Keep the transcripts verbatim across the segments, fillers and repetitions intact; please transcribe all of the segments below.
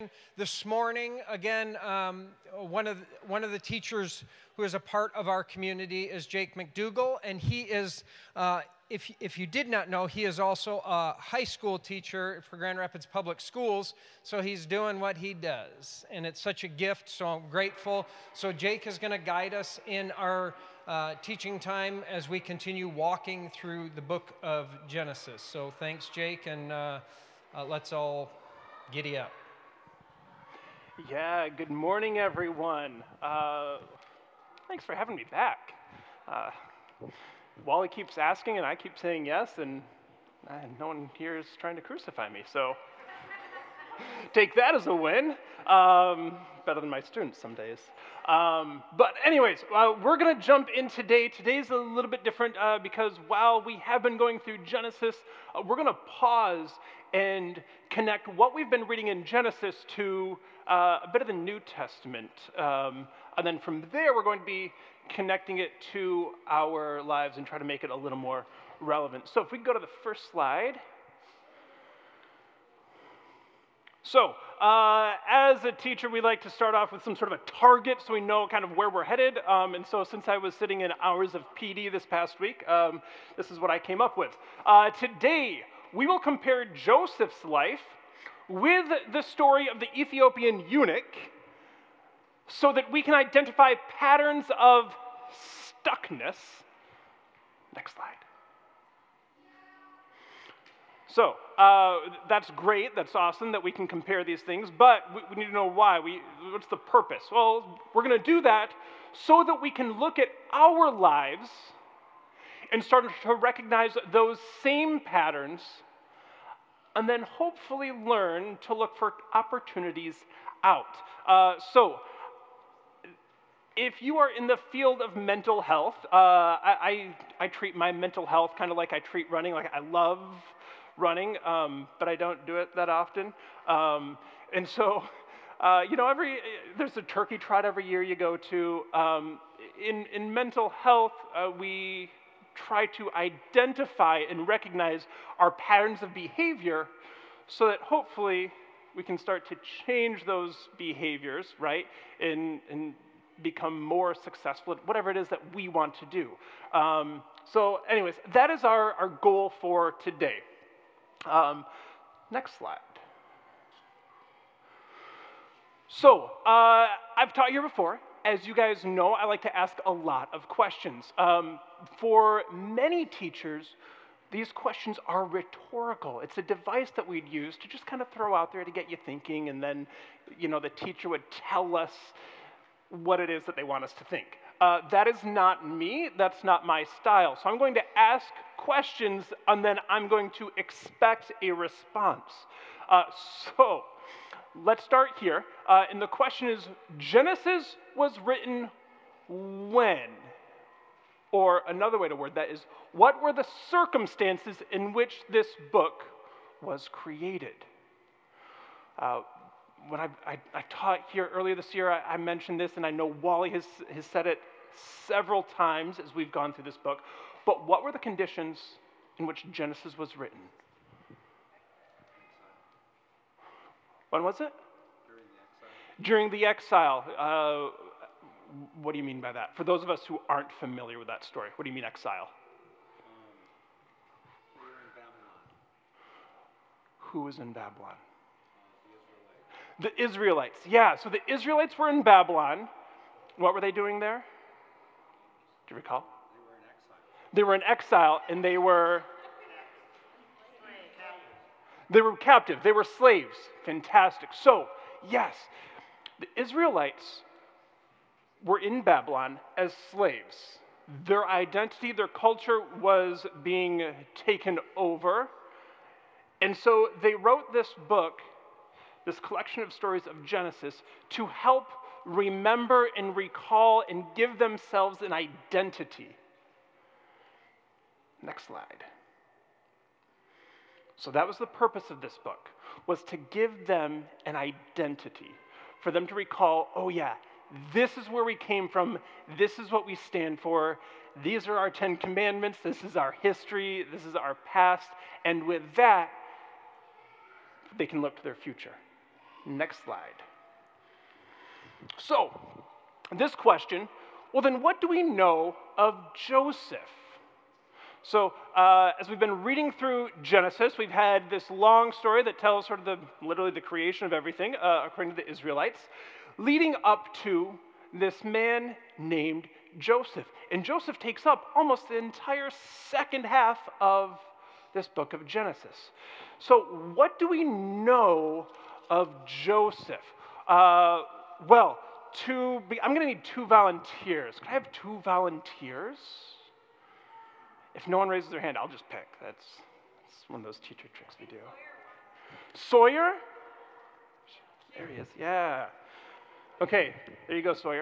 mention this morning, again, um, one of the, one of the teachers who is a part of our community is Jake McDougall, and he is, uh, if, if you did not know, he is also a high school teacher for Grand Rapids Public Schools, so he's doing what he does, and it's such a gift, so I'm grateful. So Jake is going to guide us in our uh, teaching time as we continue walking through the book of Genesis. So thanks, Jake, and uh, uh, let's all giddy up. Yeah, good morning, everyone. Uh, thanks for having me back. Uh, Wally keeps asking, and I keep saying yes, and uh, no one here is trying to crucify me, so take that as a win. Um, better than my students some days. Um, but anyways, uh, we're going to jump in today. Today's a little bit different uh, because while we have been going through Genesis, uh, we're going to pause and connect what we've been reading in Genesis to uh, a bit of the New Testament. Um, and then from there, we're going to be connecting it to our lives and try to make it a little more relevant. So if we can go to the first slide. So, uh, as a teacher, we like to start off with some sort of a target so we know kind of where we're headed. Um, and so since I was sitting in hours of P D this past week, um, this is what I came up with. Uh, today, we will compare Joseph's life with the story of the Ethiopian eunuch so that we can identify patterns of stuckness. Next slide. So, uh, that's great, that's awesome that we can compare these things, but we, we need to know why. We, what's the purpose? Well, we're going to do that so that we can look at our lives and start to recognize those same patterns and then hopefully learn to look for opportunities out. Uh, so, if you are in the field of mental health, uh, I, I, I treat my mental health kind of like I treat running. Like I love running, um, but I don't do it that often. Um, and so, uh, you know, every there's a turkey trot every year you go to. Um, in, in mental health, uh, we try to identify and recognize our patterns of behavior so that hopefully we can start to change those behaviors, right, and, and become more successful at whatever it is that we want to do. Um, so anyways, that is our, our goal for today. Um, next slide. So, uh, I've taught here before. As you guys know, I like to ask a lot of questions. Um, for many teachers, these questions are rhetorical. It's a device that we'd use to just kind of throw out there to get you thinking, and then, you know, the teacher would tell us what it is that they want us to think. Uh, that is not me, that's not my style. So I'm going to ask questions and then I'm going to expect a response. Uh, so let's start here. Uh, and the question is, Genesis was written when? Or another way to word that is, what were the circumstances in which this book was created? Uh, When I, I, I taught here earlier this year, I, I mentioned this, and I know Wally has, has said it several times as we've gone through this book, but what were the conditions in which Genesis was written? When was it? During the exile. During the exile. Uh, what do you mean by that? For those of us who aren't familiar with that story, what do you mean exile? Um, we were in Babylon. Who was in Babylon? The Israelites, yeah. So the Israelites were in Babylon. What were they doing there? Do you recall? They were in exile. They were in exile, and they were they were captive. They were slaves. Fantastic. So, yes, the Israelites were in Babylon as slaves. Their identity, their culture was being taken over, and so they wrote this book, this collection of stories of Genesis, to help remember and recall and give themselves an identity. Next slide. So that was the purpose of this book, was to give them an identity, for them to recall, oh yeah, this is where we came from, this is what we stand for, these are our Ten Commandments, this is our history, this is our past, and with that, they can look to their future. Next slide. So, this question, well then what do we know of Joseph? So, uh, as we've been reading through Genesis, we've had this long story that tells sort of the, literally the creation of everything, uh, according to the Israelites, leading up to this man named Joseph. And Joseph takes up almost the entire second half of this book of Genesis. So, what do we know of Joseph? Uh, well, two, I'm going to need two volunteers. Can I have two volunteers? If no one raises their hand, I'll just pick. That's, that's one of those teacher tricks we do. Sawyer? There he is, yeah. Okay, there you go, Sawyer.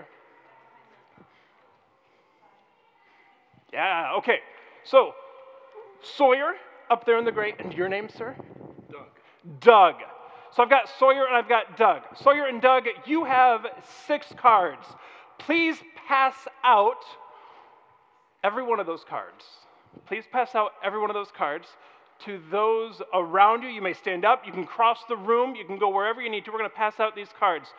Yeah, okay. So, Sawyer, up there in the gray, and your name, sir? Doug. Doug. So I've got Sawyer and I've got Doug. Sawyer and Doug, you have six cards. Please pass out every one of those cards. Please pass out every one of those cards to those around you. You may stand up, you can cross the room, you can go wherever you need to. We're going to pass out these cards.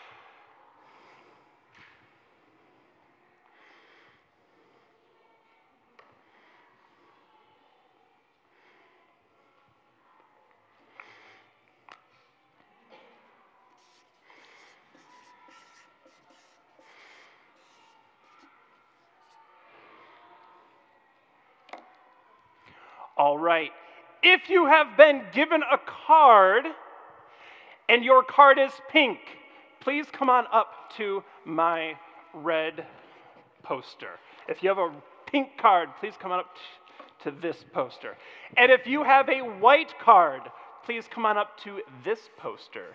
All right. If you have been given a card and your card is pink, please come on up to my red poster. If you have a pink card, please come on up to this poster. And if you have a white card, please come on up to this poster.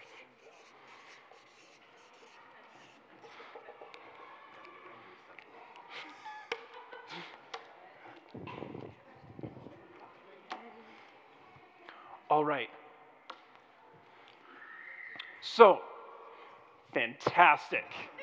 All right. So, fantastic.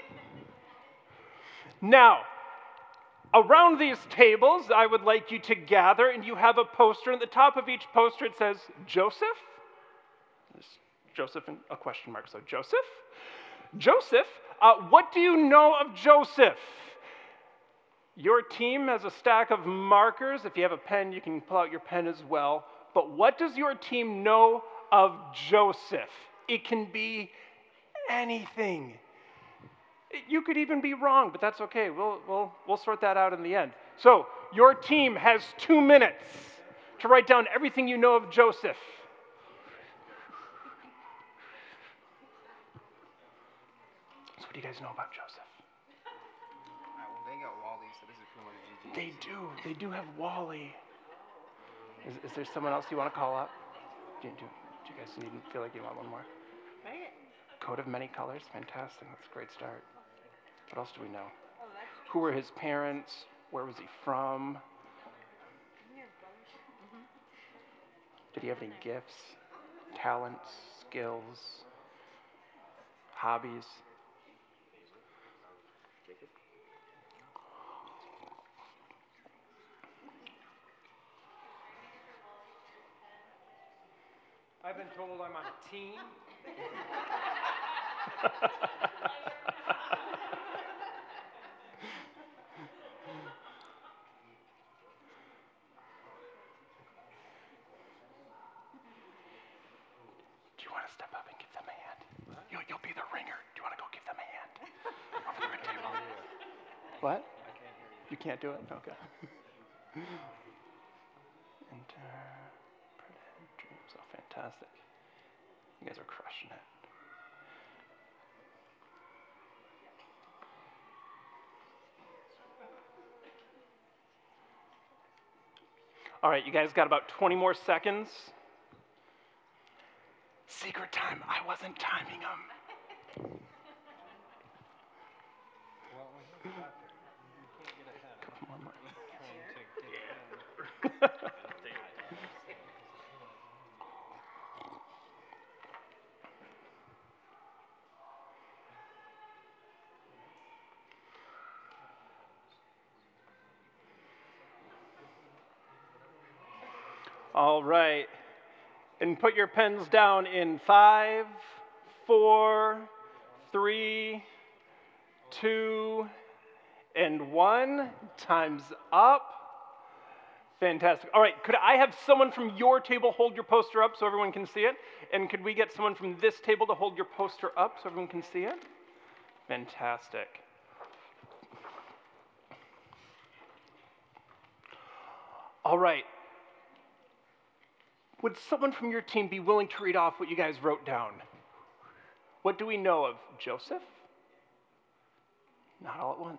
Now, around these tables, I would like you to gather, and you have a poster. At the top of each poster, it says Joseph. There's Joseph and a question mark, so Joseph. Joseph, uh, what do you know of Joseph? Your team has a stack of markers. If you have a pen, you can pull out your pen as well. But what does your team know of Joseph? It can be anything. You could even be wrong, but that's okay. We'll, we'll, we'll sort that out in the end. So, your team has two minutes to write down everything you know of Joseph. So, what do you guys know about Joseph? All right, well, they got Wally, so this is pretty much easy. They do. They do have Wally. Is, is there someone else you want to call up? Do, do, do you guys need, feel like you want one more? Coat of many colors, fantastic. That's a great start. What else do we know? Who were his parents? Where was he from? Did he have any gifts, talents, skills, hobbies? I've been told I'm on a team. Do you want to step up and give them a hand? You'll, you'll be the ringer. Do you want to go give them a hand? Over the red table. What? I can't hear you. You can't do it? Okay. Interpreted dreams. Oh, fantastic. You guys are crushing it. All right, you guys got about twenty more seconds. Secret time. I wasn't timing them. Well, when he got there, you can't get ahead. Couple more. Trying to get ahead. All right. And put your pens down in five, four, three, two, and one. Time's up. Fantastic. All right, could I have someone from your table hold your poster up so everyone can see it? And could we get someone from this table to hold your poster up so everyone can see it? Fantastic. All right. Would someone from your team be willing to read off what you guys wrote down? What do we know of Joseph? Not all at once.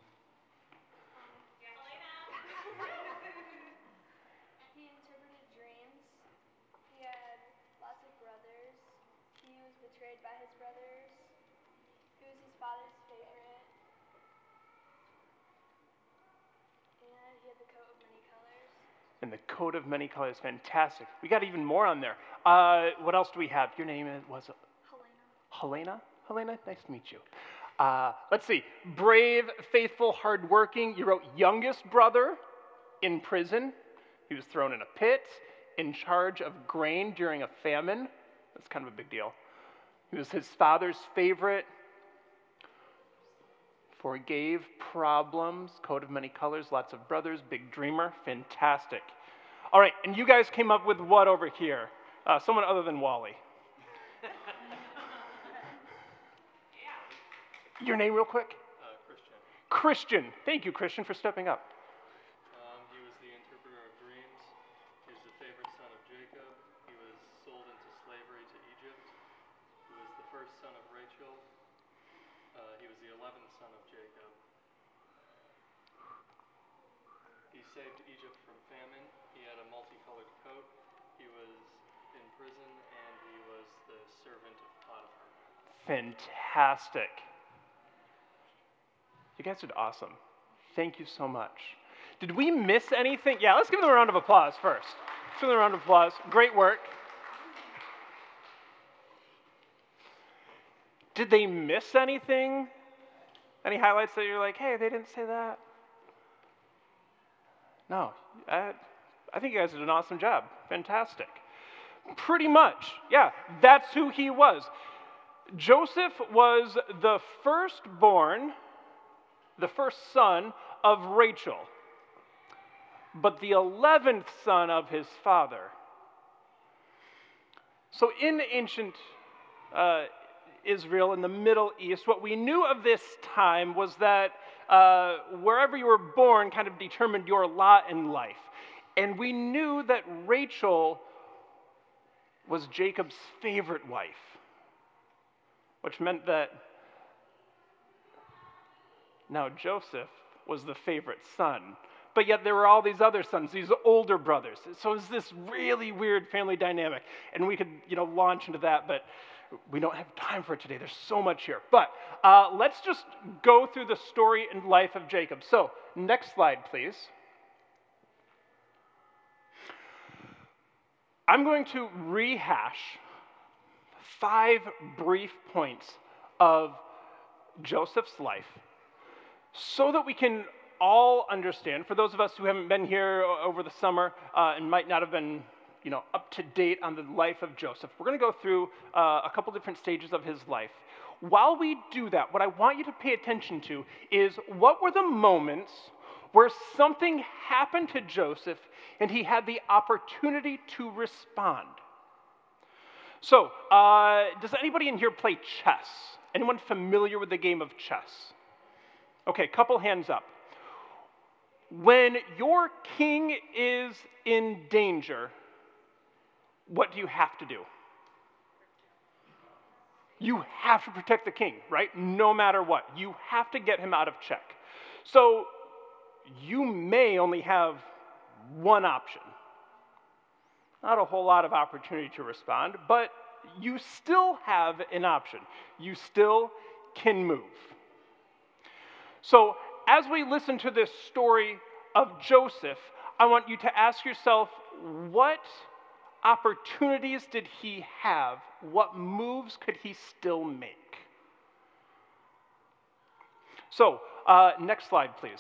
He interpreted dreams. He had lots of brothers. He was betrayed by his brothers. He was his father's favorite. And he had the coat of many colors. And the coat of many colors, fantastic. We got even more on there. Uh, what else do we have? Your name is, was Helena. Helena? Helena, nice to meet you. Uh, let's see, brave, faithful, hardworking. You wrote youngest brother in prison. He was thrown in a pit, in charge of grain during a famine. That's kind of a big deal. He was his father's favorite. Forgave problems, coat of many colors, lots of brothers, big dreamer, fantastic. All right, and you guys came up with what over here? Uh, someone other than Wally. Your name real quick? Uh, Christian. Christian. Thank you, Christian, for stepping up. Um, he was the interpreter of dreams. He was the favorite son of Jacob. He was sold into slavery to Egypt. He was the first son of Rachel. Uh, he was the eleventh son of Jacob. He saved Egypt from famine. He had a multicolored coat. He was in prison, and he was the servant of Potiphar. Fantastic. You guys did awesome. Thank you so much. Did we miss anything? Yeah, let's give them a round of applause first. Let's give them a round of applause. Great work. Did they miss anything? Any highlights that you're like, hey, they didn't say that? No. I, I think you guys did an awesome job. Fantastic. Pretty much. Yeah, that's who he was. Joseph was the firstborn, the first son of Rachel, but the eleventh son of his father. So in ancient uh, Israel, in the Middle East, what we knew of this time was that uh, wherever you were born kind of determined your lot in life. And we knew that Rachel was Jacob's favorite wife, which meant that now Joseph was the favorite son. But yet there were all these other sons, these older brothers. So it's this really weird family dynamic. And we could, you know, launch into that, but we don't have time for it today. There's so much here. But uh, let's just go through the story and life of Jacob. So next slide, please. I'm going to rehash five brief points of Joseph's life so that we can all understand, for those of us who haven't been here over the summer uh, and might not have been, you know, up to date on the life of Joseph, we're going to go through uh, a couple different stages of his life. While we do that, what I want you to pay attention to is what were the moments where something happened to Joseph and he had the opportunity to respond. So, uh, does anybody in here play chess? Anyone familiar with the game of chess? Okay, couple hands up. When your king is in danger, what do you have to do? You have to protect the king, right? No matter what. You have to get him out of check. So you may only have one option. Not a whole lot of opportunity to respond, but you still have an option. You still can move. So as we listen to this story of Joseph, I want you to ask yourself, what opportunities did he have? What moves could he still make? So, uh, next slide, please.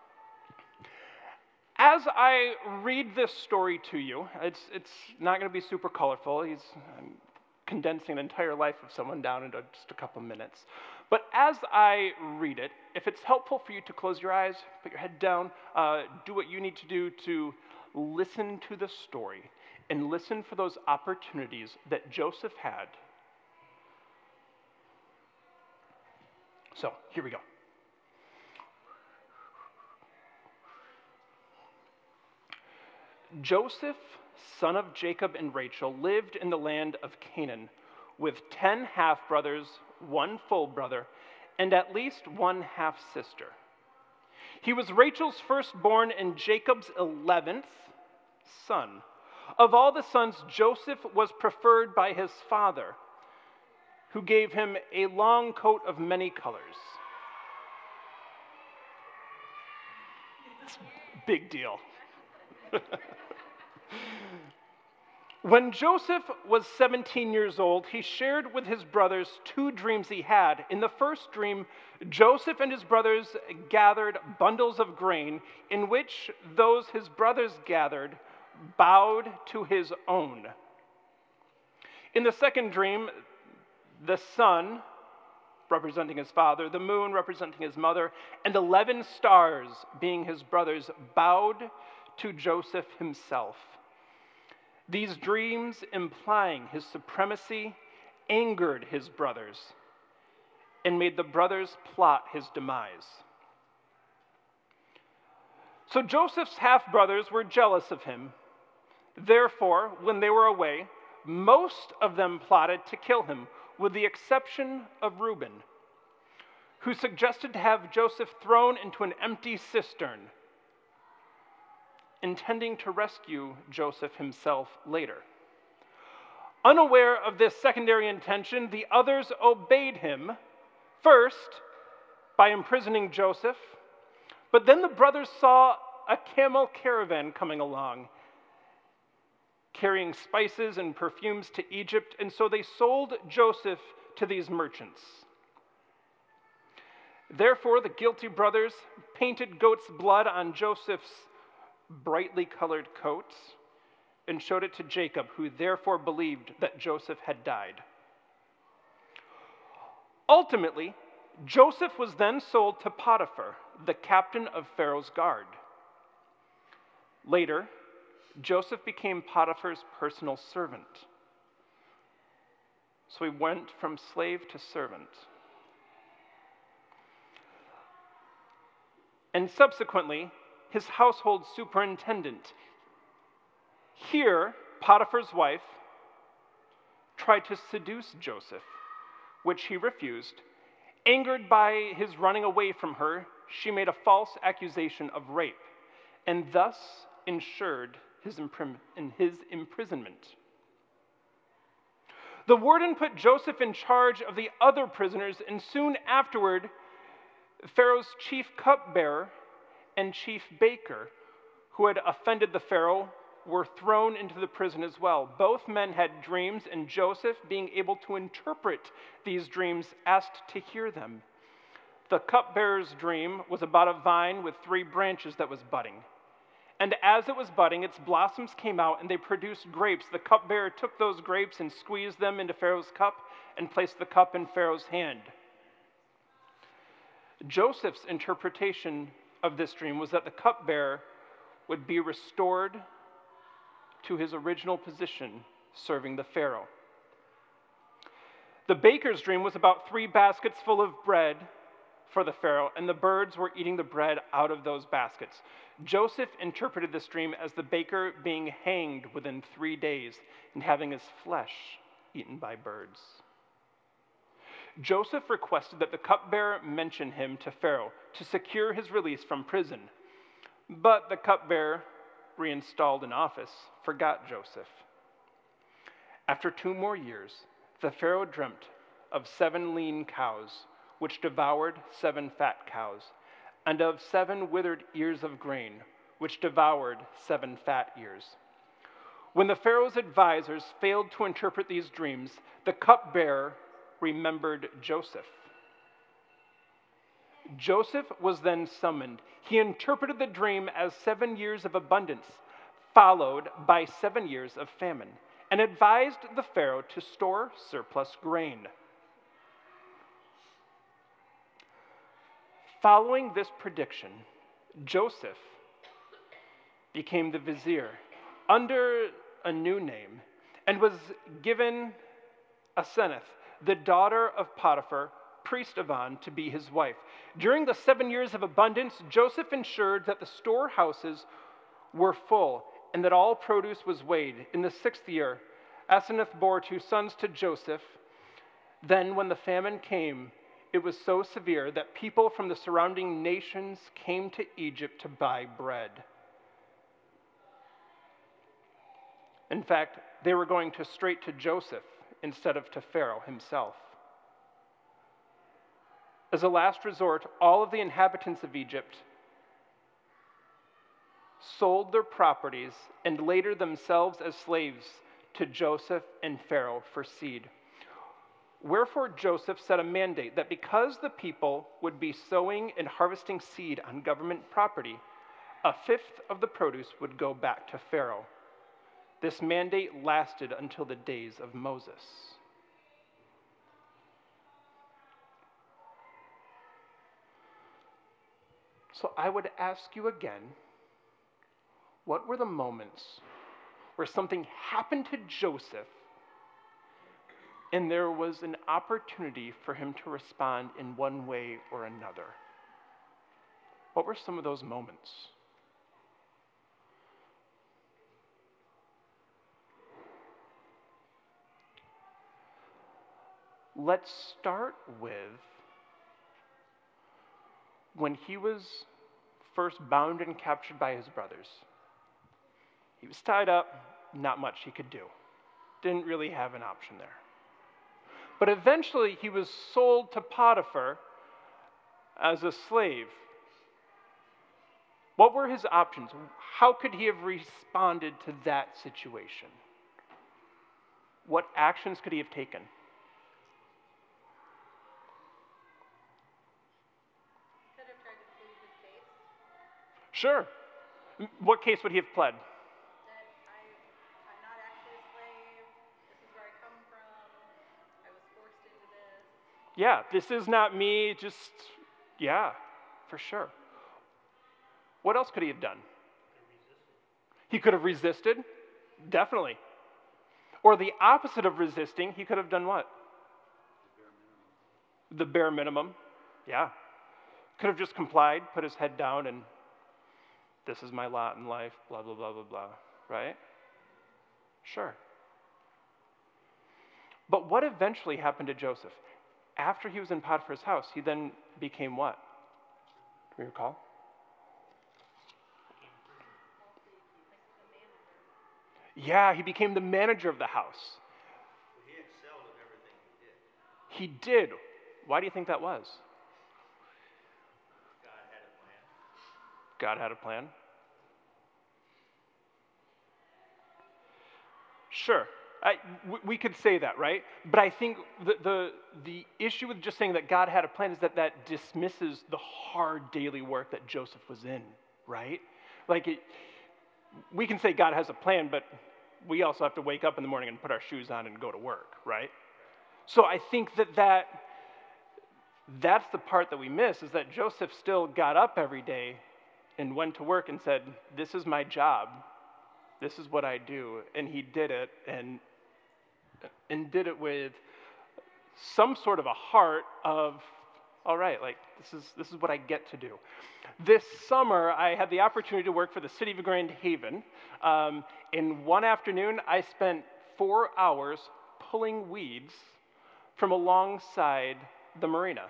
As I read this story to you, it's, it's not going to be super colorful. He's, I'm condensing an entire life of someone down into just a couple minutes. But as I read it, if it's helpful for you to close your eyes, put your head down, uh, do what you need to do to listen to the story and listen for those opportunities that Joseph had. So, here we go. Joseph, son of Jacob and Rachel, lived in the land of Canaan with ten half-brothers, one full brother, and at least one half-sister. He was Rachel's firstborn and Jacob's eleventh son. Of all the sons, Joseph was preferred by his father, who gave him a long coat of many colors. It's a big deal. When Joseph was seventeen years old, he shared with his brothers two dreams he had. In the first dream, Joseph and his brothers gathered bundles of grain, in which those his brothers gathered bowed to his own. In the second dream, the sun, representing his father, the moon representing his mother, and eleven stars, being his brothers, bowed to Joseph himself. These dreams, implying his supremacy, angered his brothers and made the brothers plot his demise. So Joseph's half-brothers were jealous of him. Therefore, when they were away, most of them plotted to kill him, with the exception of Reuben, who suggested to have Joseph thrown into an empty cistern, intending to rescue Joseph himself later. Unaware of this secondary intention, the others obeyed him, first by imprisoning Joseph, but then the brothers saw a camel caravan coming along, carrying spices and perfumes to Egypt, and so they sold Joseph to these merchants. Therefore, the guilty brothers painted goat's blood on Joseph's brightly colored coats and showed it to Jacob, who therefore believed that Joseph had died. Ultimately, Joseph was then sold to Potiphar, the captain of Pharaoh's guard. Later, Joseph became Potiphar's personal servant. So he went from slave to servant. And subsequently, his household superintendent. Here, Potiphar's wife tried to seduce Joseph, which he refused. Angered by his running away from her, she made a false accusation of rape, and thus ensured his, imprim- in his imprisonment. The warden put Joseph in charge of the other prisoners, and soon afterward, Pharaoh's chief cupbearer and chief baker, who had offended the Pharaoh, were thrown into the prison as well. Both men had dreams, and Joseph, being able to interpret these dreams, asked to hear them. The cupbearer's dream was about a vine with three branches that was budding. And as it was budding, its blossoms came out, and they produced grapes. The cupbearer took those grapes and squeezed them into Pharaoh's cup and placed the cup in Pharaoh's hand. Joseph's interpretation of this dream was that the cupbearer would be restored to his original position, serving the Pharaoh. The baker's dream was about three baskets full of bread for the Pharaoh, and the birds were eating the bread out of those baskets. Joseph interpreted this dream as the baker being hanged within three days and having his flesh eaten by birds. Joseph requested that the cupbearer mention him to Pharaoh to secure his release from prison. But the cupbearer, reinstalled in office, forgot Joseph. After two more years, the Pharaoh dreamt of seven lean cows, which devoured seven fat cows, and of seven withered ears of grain, which devoured seven fat ears. When the Pharaoh's advisors failed to interpret these dreams, the cupbearer remembered Joseph. Joseph was then summoned. He interpreted the dream as seven years of abundance, followed by seven years of famine. and advised the Pharaoh to store surplus grain. Following this prediction, Joseph became the vizier under a new name and was given Asenath, the daughter of Potiphar, priest of On, to be his wife. During the seven years of abundance, Joseph ensured that the storehouses were full and that all produce was weighed. In the sixth year, Asenath bore two sons to Joseph. Then, when the famine came, it was so severe that people from the surrounding nations came to Egypt to buy bread. In fact, they were going to straight to Joseph instead of to Pharaoh himself. As a last resort, all of the inhabitants of Egypt sold their properties and later themselves as slaves to Joseph and Pharaoh for seed. Wherefore Joseph set a mandate that because the people would be sowing and harvesting seed on government property, a fifth of the produce would go back to Pharaoh. This mandate lasted until the days of Moses. So I would ask you again, what were the moments where something happened to Joseph and there was an opportunity for him to respond in one way or another? What were some of those moments? Let's start with when he was first bound and captured by his brothers. He was tied up, not much he could do. Didn't really have an option there. But eventually he was sold to Potiphar as a slave. What were his options? How could he have responded to that situation? What actions could he have taken? Could have tried to plead his case. Sure. What case would he have pled? That I, I'm not actually a slave. This is where I come from. I was forced into this. Yeah, this is not me, just, yeah, for sure. What else could he have done? He could have resisted, definitely. Or the opposite of resisting, he could have done what? The bare minimum, yeah. Could have just complied, put his head down, and this is my lot in life, blah, blah, blah, blah, blah, right? Sure. But what eventually happened to Joseph? After he was in Potiphar's house, he then became what? Do you recall? Yeah, he became the manager of the house. He excelled at everything he did. He did. Why do you think that was? God had a plan. God had a plan. Sure, I, w- we could say that, right? But I think the, the, the issue with just saying that God had a plan is that that dismisses the hard daily work that Joseph was in, right? Like, it, we can say God has a plan, but we also have to wake up in the morning and put our shoes on and go to work, right? So I think that, that that's the part that we miss, is that Joseph still got up every day and went to work and said, this is my job. This is what I do. And he did it, and, and did it with some sort of a heart of, all right, like, this is, this is what I get to do. This summer, I had the opportunity to work for the City of Grand Haven. Um, in one afternoon, I spent four hours pulling weeds from alongside the marina.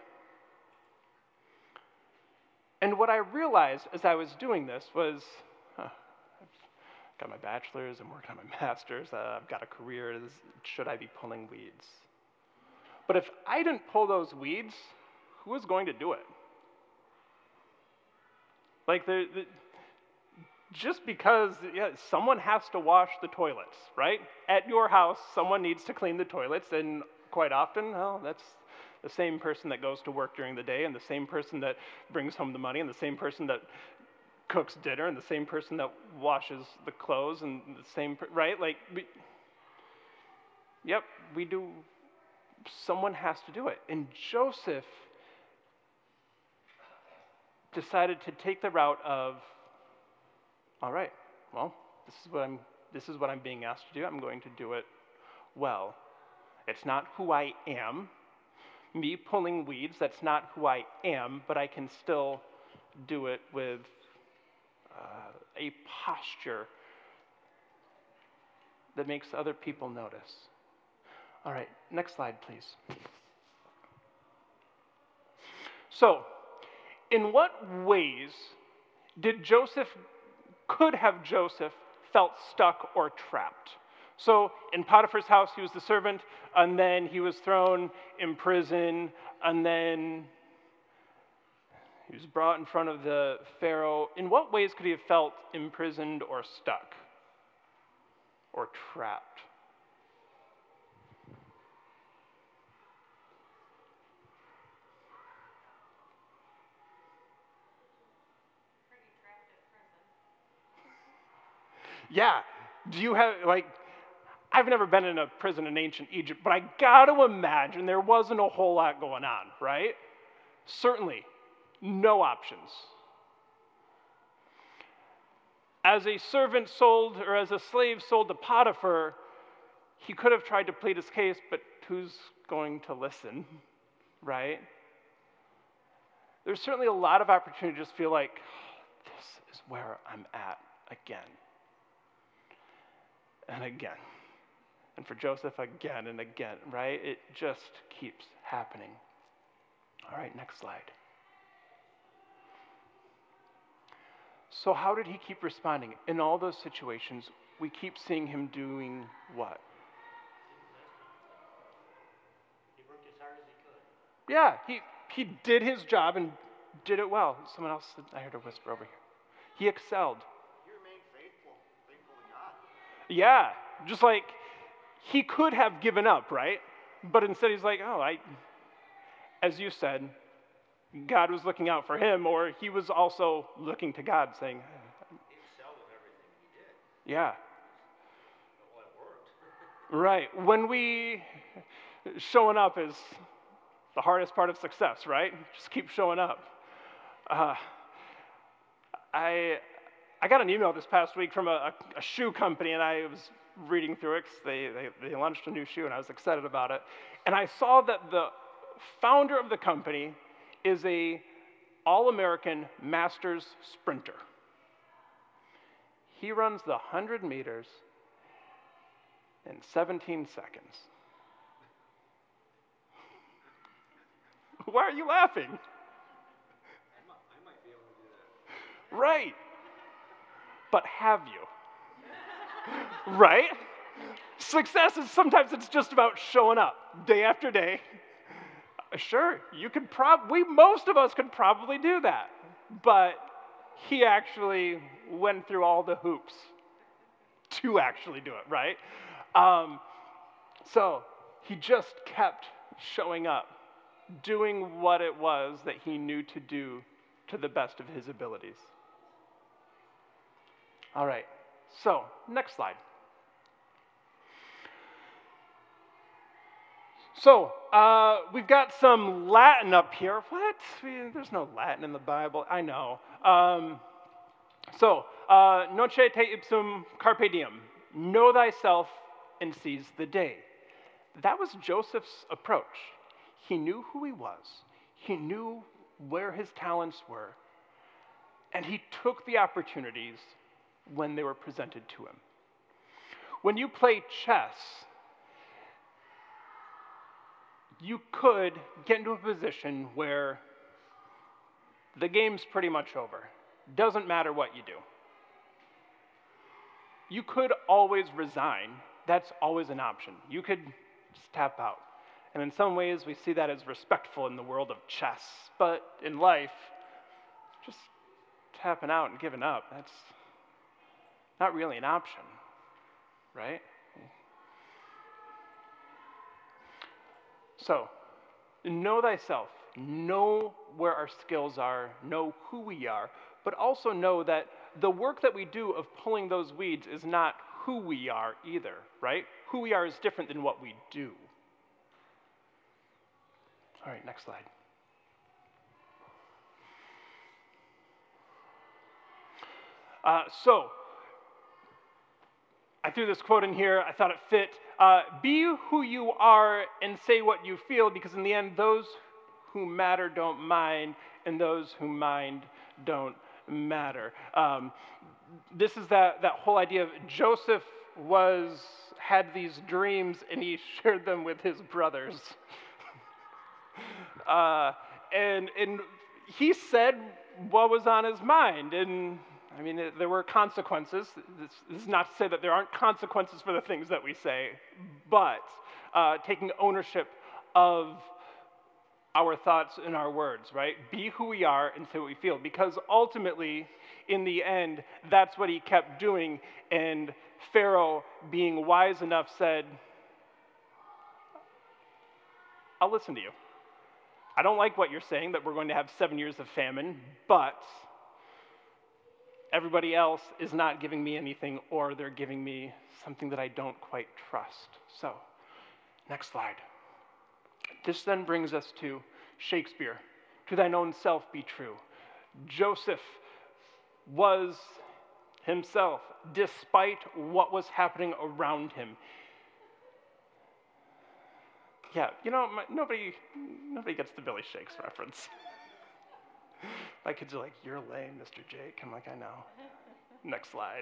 And what I realized as I was doing this was, huh, I've got my bachelor's, I'm working on my master's, uh, I've got a career, should I be pulling weeds? But if I didn't pull those weeds, who was going to do it? Like, the, the, just because yeah, someone has to wash the toilets, right? At your house, someone needs to clean the toilets, and quite often, well, that's the same person that goes to work during the day, and the same person that brings home the money, and the same person that cooks dinner, and the same person that washes the clothes, and the same, right? Like, we, yep, we do, someone has to do it. And Joseph decided to take the route of, all right, well, this is what I'm this is what I'm being asked to do. I'm going to do it well. It's not who I am. Me pulling weeds, that's not who I am, but I can still do it with uh, a posture that makes other people notice. All right, next slide, please. So, in what ways did Joseph, could have Joseph felt stuck or trapped? So in Potiphar's house, he was the servant, and then he was thrown in prison, and then he was brought in front of the Pharaoh. In what ways could he have felt imprisoned or stuck or trapped? Yeah. Do you have, like, I've never been in a prison in ancient Egypt, but I got to imagine there wasn't a whole lot going on, right? Certainly, no options. As a servant sold, or as a slave sold to Potiphar, he could have tried to plead his case, but who's going to listen, right? There's certainly a lot of opportunity to just feel like, this is where I'm at again. And again. And for Joseph, again and again, right? It just keeps happening. All right, next slide. So how did he keep responding? In all those situations, we keep seeing him doing what? He worked as hard as he could. Yeah, he, he did his job and did it well. Someone else, said, I heard a whisper over here. He excelled. He remained faithful, faithful to God. Yeah, just like he could have given up, right? But instead he's like, oh, I, as you said, God was looking out for him, or he was also looking to God, saying, He excelled in everything he did. yeah. Well, it worked. Right. When we, showing up is the hardest part of success, right? Just keep showing up. Uh, I, I got an email this past week from a, a, a shoe company, and I was reading through it because they, they, they launched a new shoe, and I was excited about it. And I saw that the founder of the company is a All-American Masters sprinter. He runs the one hundred meters in seventeen seconds. Why are you laughing? I might, I might be able to do that. Right. But have you? Right? Success is sometimes it's just about showing up day after day. Sure, you could probably, most of us could probably do that. But he actually went through all the hoops to actually do it, right? Um, so he just kept showing up, doing what it was that he knew to do to the best of his abilities. All right, so next slide. So, uh, we've got some Latin up here. What? We, there's no Latin in the Bible. I know. Um, so, uh, noce te ipsum carpe diem. Know thyself and seize the day. That was Joseph's approach. He knew who he was. He knew where his talents were. And he took the opportunities when they were presented to him. When you play chess, you could get into a position where the game's pretty much over. Doesn't matter what you do. You could always resign. That's always an option. You could just tap out. And in some ways, we see that as respectful in the world of chess. But in life, just tapping out and giving up, that's not really an option, right? So, know thyself. Know where our skills are. Know who we are. But also know that the work that we do of pulling those weeds is not who we are either, right? who we are is different than what we do. All right, next slide. Uh, so, I threw this quote in here. I thought it fit. Uh, Be who you are and say what you feel, because in the end, those who matter don't mind, and those who mind don't matter. Um, this is that, that whole idea of Joseph was had these dreams, and he shared them with his brothers. uh, and, and he said what was on his mind, and I mean, there were consequences. This, this is not to say that there aren't consequences for the things that we say, but uh, taking ownership of our thoughts and our words, right? Be who we are and say what we feel, because ultimately, in the end, that's what he kept doing, and Pharaoh, being wise enough, said, I'll listen to you. I don't like what you're saying, that we're going to have seven years of famine, but everybody else is not giving me anything, or they're giving me something that I don't quite trust. So, next slide. This then brings us to Shakespeare. To thine own self be true. Joseph was himself, despite what was happening around him. Yeah, you know, my, nobody, nobody gets the Billy Shakes reference. My kids are like, you're lame, Mister Jake. I'm like, I know. Next slide.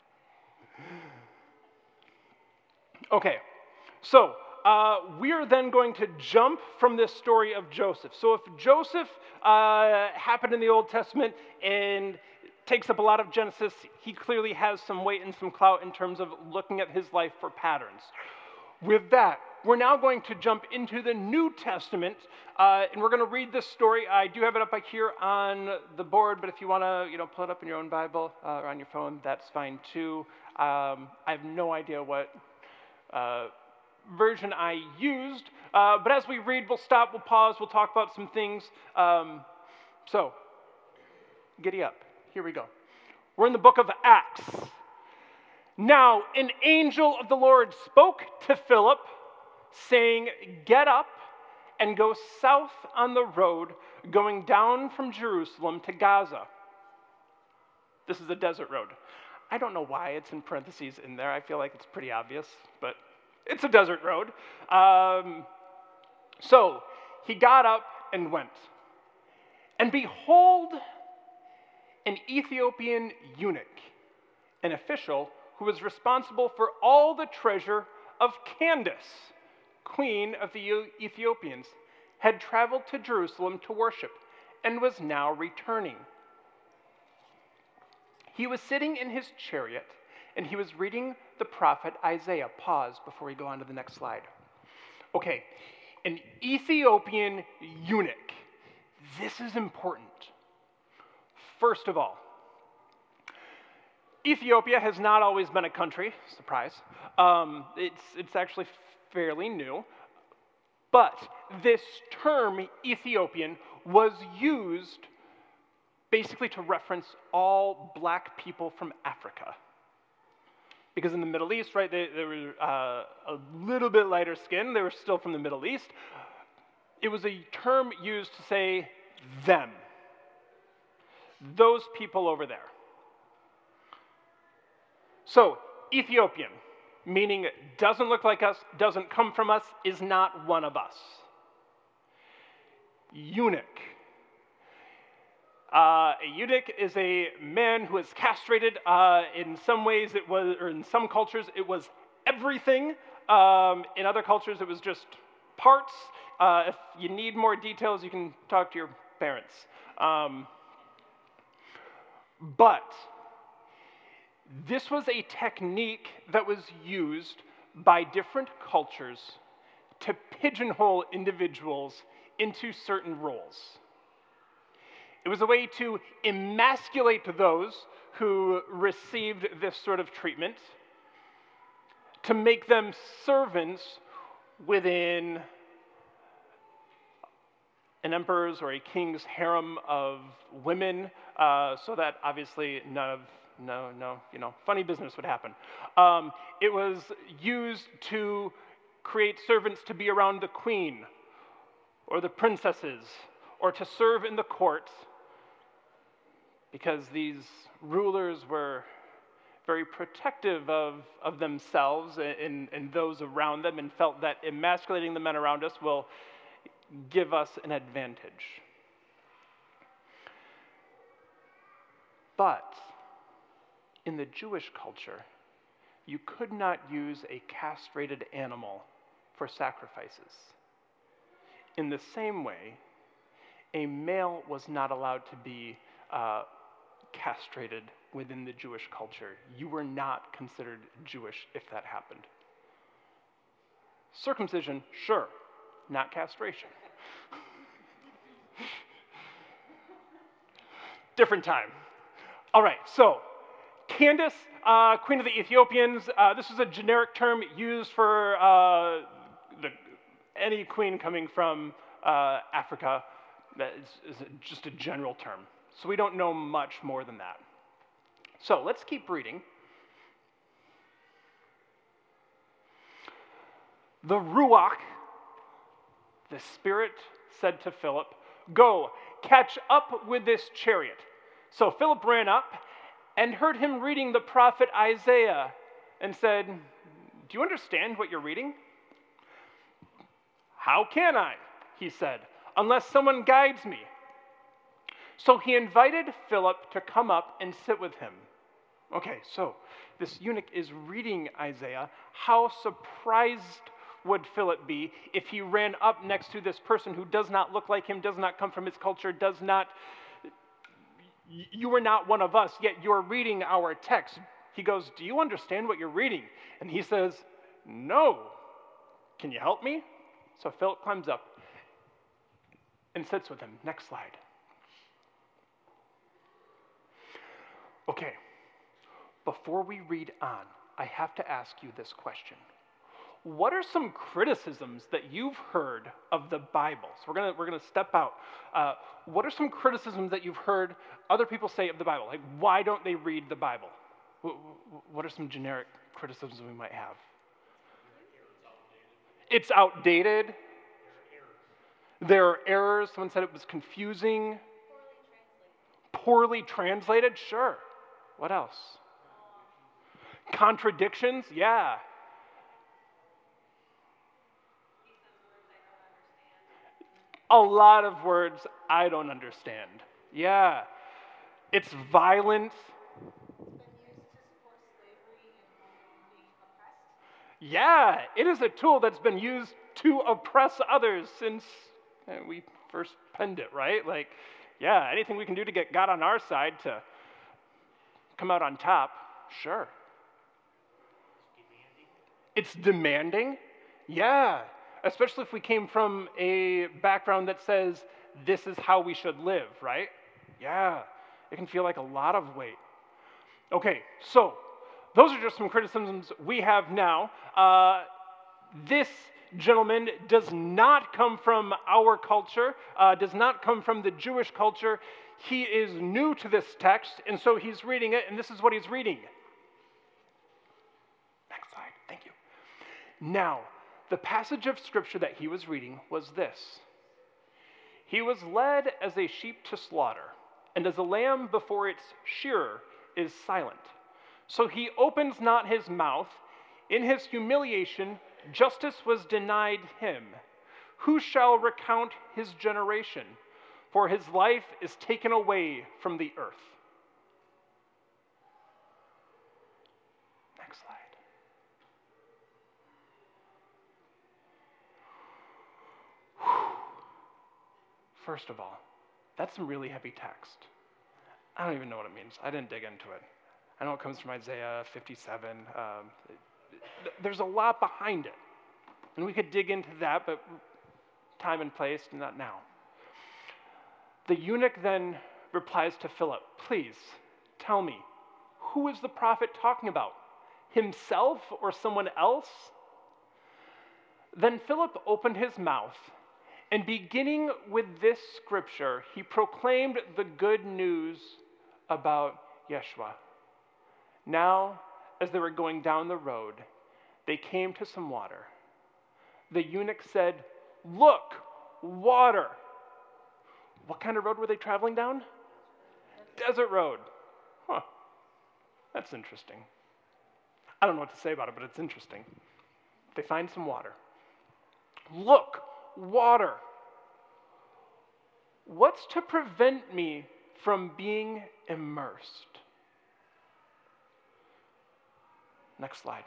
Okay, so uh, we are then going to jump from this story of Joseph. So if Joseph uh, happened in the Old Testament and takes up a lot of Genesis, he clearly has some weight and some clout in terms of looking at his life for patterns. With that, we're now going to jump into the New Testament, uh, and we're going to read this story. I do have it up here on the board, but if you want to, you know, pull it up in your own Bible uh, or on your phone, that's fine too. Um, I have no idea what uh, version I used, uh, but as we read, we'll stop, we'll pause, we'll talk about some things. Um, so, giddy up. Here we go. We're in the book of Acts. Now, an angel of the Lord spoke to Philip, saying, get up and go south on the road going down from Jerusalem to Gaza. This is a desert road. I don't know why it's in parentheses in there. I feel like it's pretty obvious, but it's a desert road. Um, so he got up and went. And behold, an Ethiopian eunuch, an official who was responsible for all the treasure of Candace, queen of the Ethiopians, had traveled to Jerusalem to worship and was now returning. He was sitting in his chariot, and he was reading the prophet Isaiah. Pause before we go on to the next slide. Okay, an Ethiopian eunuch. This is important. First of all, Ethiopia has not always been a country, surprise. Um, it's, it's actually fairly new. But this term, Ethiopian, was used basically to reference all black people from Africa. Because in the Middle East, right, they, they were uh, a little bit lighter skin. They were still from the Middle East. It was a term used to say them. Those people over there. So, Ethiopian, meaning doesn't look like us, doesn't come from us, is not one of us. Eunuch. Uh, a eunuch is a man who is castrated. Uh, in some ways it was, or in some cultures it was everything. Um, in other cultures it was just parts. Uh, if you need more details, you can talk to your parents. Um, but this was a technique that was used by different cultures to pigeonhole individuals into certain roles. It was a way to emasculate those who received this sort of treatment, to make them servants within an emperor's or a king's harem of women, uh, so that obviously none of no, no, you know, funny business would happen. Um, it was used to create servants to be around the queen or the princesses or to serve in the courts, because these rulers were very protective of, of themselves and, and those around them, and felt that emasculating the men around us will give us an advantage. But in the Jewish culture, you could not use a castrated animal for sacrifices. In the same way, a male was not allowed to be uh, castrated within the Jewish culture. You were not considered Jewish if that happened. Circumcision, sure, not castration. Different time. All right, so Candace, uh, Queen of the Ethiopians, uh, this is a generic term used for uh, the, any queen coming from uh, Africa. That is, is just a general term. So we don't know much more than that. So let's keep reading. The Ruach, the Spirit, said to Philip, "Go, catch up with this chariot." So Philip ran up and heard him reading the prophet Isaiah and said, "Do you understand what you're reading?" "How can I," he said, "unless someone guides me?" So he invited Philip to come up and sit with him. Okay, so this eunuch is reading Isaiah. How surprised would Philip be if he ran up next to this person who does not look like him, does not come from his culture, does not, you are not one of us, yet you're reading our text. He goes, "Do you understand what you're reading?" And he says, "No. Can you help me?" So Philip climbs up and sits with him. Next slide. Okay, before we read on, I have to ask you this question. What are some criticisms that you've heard of the Bible? So we're gonna, we're gonna step out. Uh, what are some criticisms that you've heard other people say of the Bible? Like, why don't they read the Bible? What are some generic criticisms we might have? It's outdated. There are errors. Someone said it was confusing. Poorly translated, sure. What else? Contradictions, yeah. A lot of words I don't understand. Yeah. It's violent. Yeah, it is a tool that's been used to oppress others since eh, we first penned it, right? Like, yeah, anything we can do to get God on our side to come out on top, sure. It's demanding, yeah. Especially if we came from a background that says this is how we should live, right? Yeah, it can feel like a lot of weight. Okay, so those are just some criticisms we have now. Uh, this gentleman does not come from our culture, uh, does not come from the Jewish culture. He is new to this text, and so he's reading it, and this is what he's reading. Next slide, thank you. Now, the passage of scripture that he was reading was this. He was led as a sheep to slaughter, and as a lamb before its shearer is silent. So he opens not his mouth. In his humiliation, justice was denied him. Who shall recount his generation? For his life is taken away from the earth. Next slide. First of all, that's some really heavy text. I don't even know what it means. I didn't dig into it. I know it comes from Isaiah fifty-seven. Um, there's a lot behind it. And we could dig into that, but time and place, not now. The eunuch then replies to Philip, "Please, tell me, who is the prophet talking about? Himself or someone else?" Then Philip opened his mouth, and beginning with this scripture, he proclaimed the good news about Yeshua, Now, as they were going down the road, they came to some water. The eunuch said, "Look, water." What kind of road were they traveling down? Desert road. Huh. That's interesting. I don't know what to say about it, but it's interesting. They find some water. Look, water. What's to prevent me from being immersed? Next slide.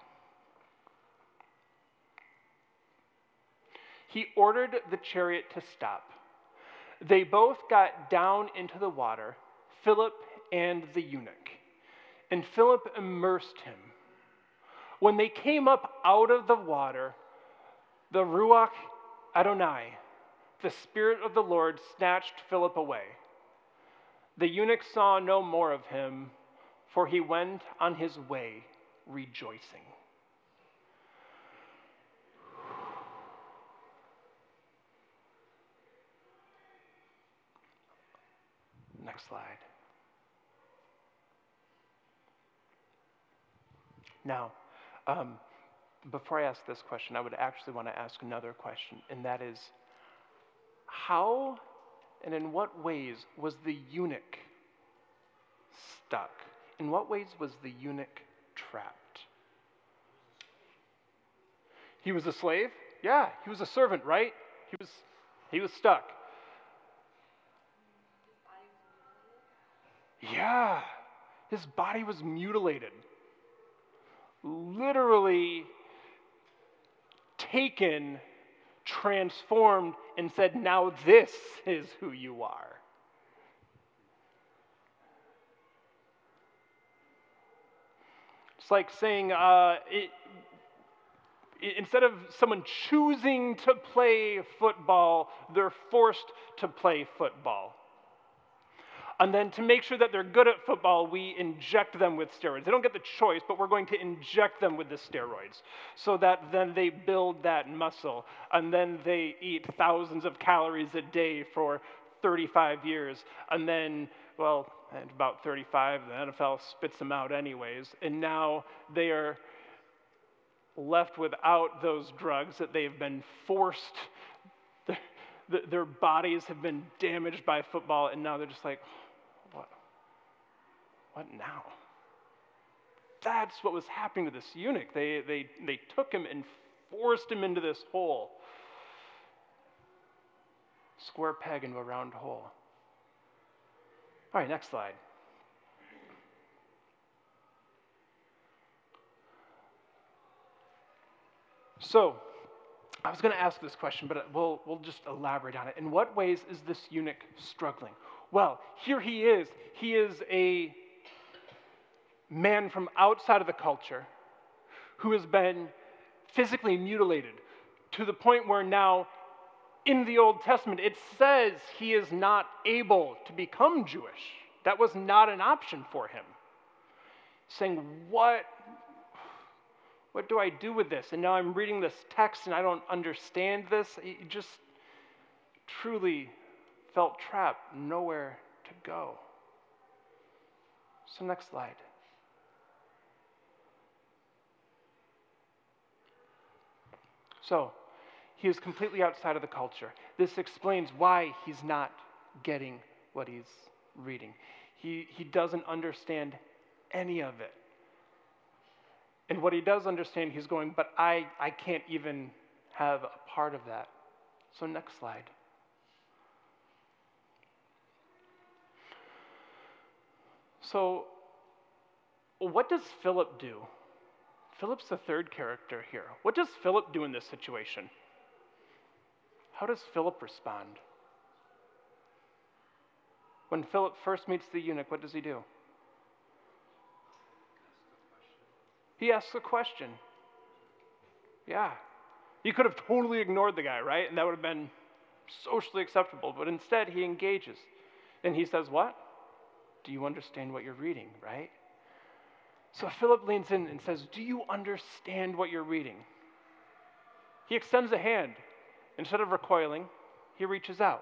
He ordered the chariot to stop. They both got down into the water, Philip and the eunuch, and Philip immersed him. When they came up out of the water, the Ruach Adonai, the Spirit of the Lord, snatched Philip away. The eunuch saw no more of him, for he went on his way rejoicing. Next slide. Now, um, before I ask this question, I would actually want to ask another question, and that is, how and in what ways was the eunuch stuck? In what ways was the eunuch trapped? He was a slave? Yeah, he was a servant, right? He was, he was stuck. Yeah, his body was mutilated. Literally taken, transformed, and said, now this is who you are. It's like saying, uh, it, it, instead of someone choosing to play football, they're forced to play football. And then to make sure that they're good at football, we inject them with steroids. They don't get the choice, but we're going to inject them with the steroids so that then they build that muscle. And then they eat thousands of calories a day for thirty-five years. And then, well, at about thirty-five, the N F L spits them out anyways. And now they are left without those drugs that they've been forced, the, the, their bodies have been damaged by football, and now they're just like, what? What now? That's what was happening to this eunuch. They, they, they took him and forced him into this hole. Square peg into a round hole. All right, next slide. So, I was going to ask this question, but we'll, we'll just elaborate on it. In what ways is this eunuch struggling? Well, here he is. He is a man from outside of the culture who has been physically mutilated to the point where now in the Old Testament it says he is not able to become Jewish. That was not an option for him. Saying, what, what do I do with this? And now I'm reading this text and I don't understand this. He just truly felt trapped, nowhere to go. So next slide. So, he is completely outside of the culture. This explains why he's not getting what he's reading. He, he doesn't understand any of it. And what he does understand, he's going, but I, I can't even have a part of that. So next slide. So, what does Philip do? Philip's the third character here. What does Philip do in this situation? How does Philip respond? When Philip first meets the eunuch, what does he do? He asks a question. Yeah. He could have totally ignored the guy, right? And that would have been socially acceptable. But instead, he engages. And he says, what? Do you understand what you're reading, right? So Philip leans in and says, do you understand what you're reading? He extends a hand. Instead of recoiling, he reaches out.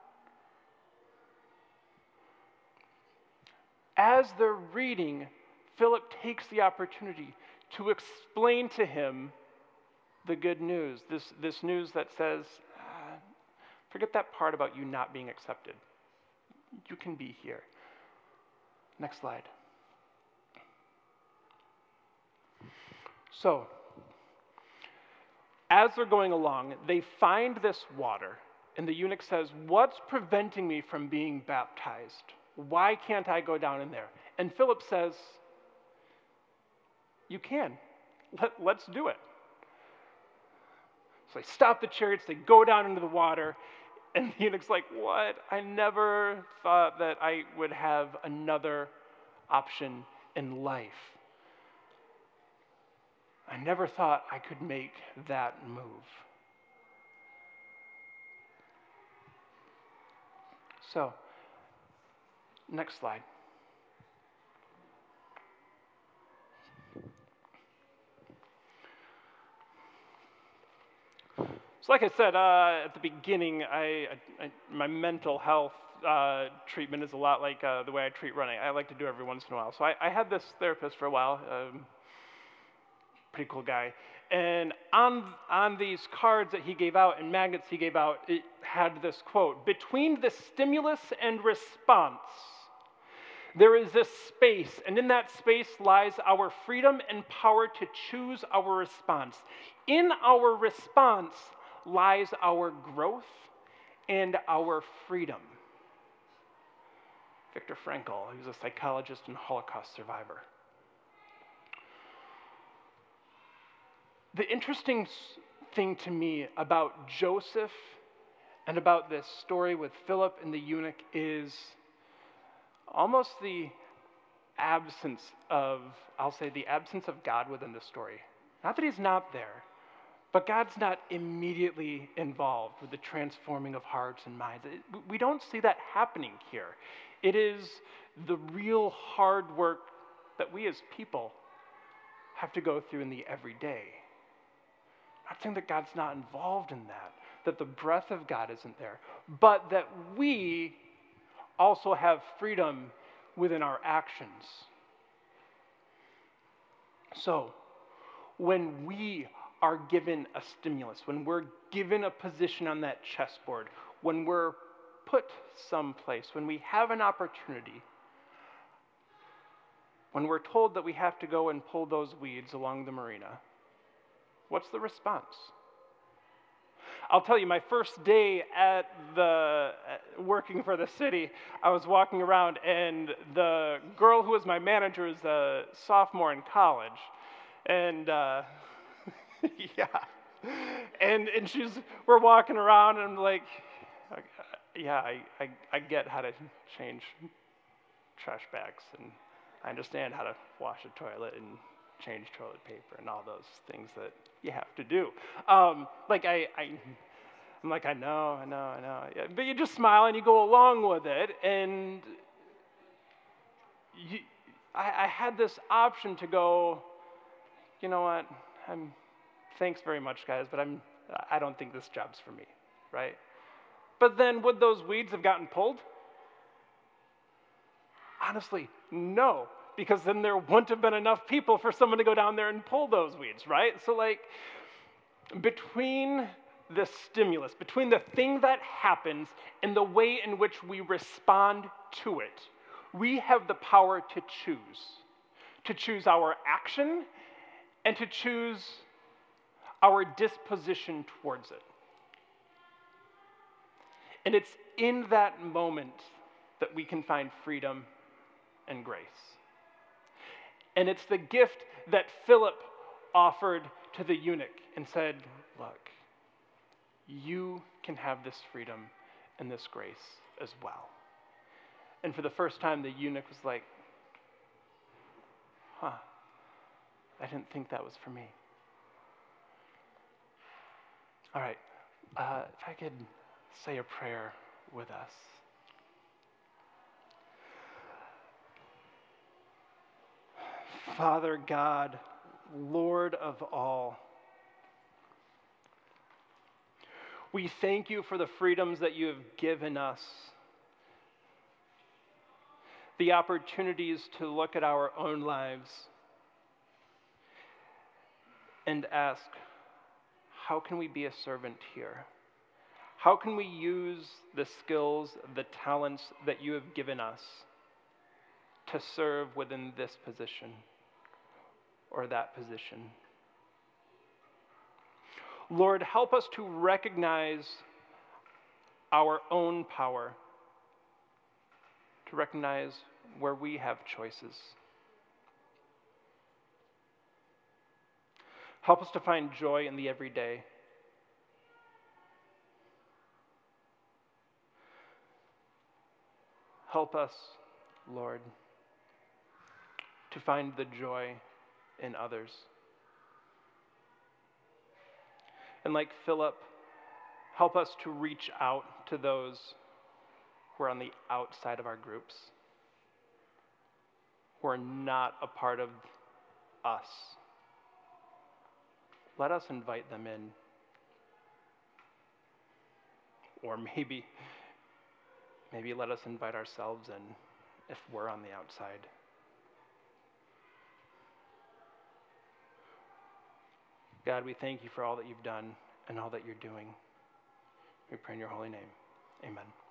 As they're reading, Philip takes the opportunity to explain to him the good news, this, this news that says, uh, forget that part about you not being accepted. You can be here. Next slide. So, as they're going along, they find this water, and the eunuch says, what's preventing me from being baptized? Why can't I go down in there? And Philip says, you can. Let, let's do it. So they stop the chariots, they go down into the water, and the eunuch's like, what? I never thought that I would have another option in life. I never thought I could make that move. So, next slide. So like I said uh, at the beginning, I, I, I, my mental health uh, treatment is a lot like uh, the way I treat running. I like to do it every once in a while. So I, I had this therapist for a while, um, pretty cool guy. And on, on these cards that he gave out and magnets he gave out, it had this quote, between the stimulus and response, there is this space, and in that space lies our freedom and power to choose our response. In our response lies our growth and our freedom. Viktor Frankl, he was a psychologist and Holocaust survivor. The interesting thing to me about Joseph and about this story with Philip and the eunuch is almost the absence of, I'll say, the absence of God within the story. Not that he's not there, but God's not immediately involved with the transforming of hearts and minds. We don't see that happening here. It is the real hard work that we as people have to go through in the everyday. I'm not saying that God's not involved in that, that the breath of God isn't there, but that we also have freedom within our actions. So, when we are given a stimulus, when we're given a position on that chessboard, when we're put someplace, when we have an opportunity, when we're told that we have to go and pull those weeds along the marina, what's the response? I'll tell you, my first day at the uh, working for the city, I was walking around, and the girl who was my manager is a sophomore in college, and uh, yeah, and and she's we're walking around, and I'm like, yeah, I, I I get how to change trash bags, and I understand how to wash a toilet and change toilet paper and all those things that you have to do. Um, like I, I, I'm like, I know, I know, I know. Yeah, but you just smile and you go along with it. And you, I, I had this option to go, you know what, I'm, thanks very much, guys, but I'm, I don't think this job's for me, right? But then would those weeds have gotten pulled? Honestly, no. Because then there wouldn't have been enough people for someone to go down there and pull those weeds, right? So like, between the stimulus, between the thing that happens and the way in which we respond to it, we have the power to choose. To choose our action and to choose our disposition towards it. And it's in that moment that we can find freedom and grace. And it's the gift that Philip offered to the eunuch and said, look, you can have this freedom and this grace as well. And for the first time, the eunuch was like, huh, I didn't think that was for me. All right, uh, if I could say a prayer with us. Father God, Lord of all, we thank you for the freedoms that you have given us, the opportunities to look at our own lives and ask, how can we be a servant here? How can we use the skills, the talents that you have given us to serve within this position or that position? Lord, help us to recognize our own power, to recognize where we have choices. Help us to find joy in the everyday. Help us, Lord, to find the joy in others. And like Philip, help us to reach out to those who are on the outside of our groups, who are not a part of us. Let us invite them in. Or maybe, maybe let us invite ourselves in if we're on the outside. God, we thank you for all that you've done and all that you're doing. We pray in your holy name. Amen.